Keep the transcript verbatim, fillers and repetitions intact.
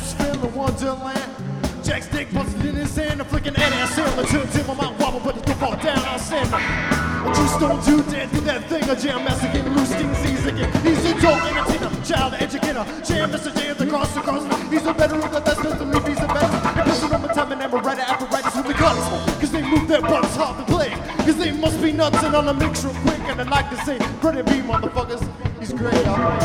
feeling wonderland. Jack's dick busted in his hand, I'm flicking at ass sailor. Turntable, my wobble, but it don't fall down, I'll send him. Juice don't do that, do that thing, a jam master getting loose, things easy again. He's a dope entertainer, child educator. Jam Mister J of the cross to cross. He's a veteran of the best, Mister Leaf, he's the best. And pushing on the time and never write apparatus with the cuts. Cause they move their butts hard to play. Cause they must be nuts and on the mix real quick. And I'd like to say, credit be motherfuckers, he's great, alright.